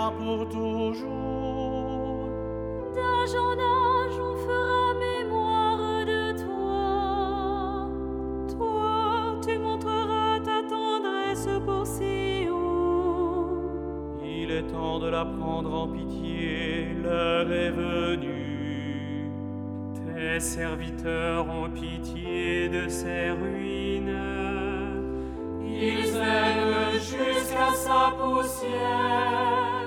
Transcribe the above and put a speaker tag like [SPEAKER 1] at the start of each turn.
[SPEAKER 1] demeurera pour toujours.
[SPEAKER 2] D'âge en âge, on fera mémoire de toi. Toi, tu montreras ta tendresse pour Sion.
[SPEAKER 1] Il est temps de la prendre en pitié, l'heure est venue. Tes serviteurs ont pitié de ses ruines. Ils aiment jusqu'à sa poussière.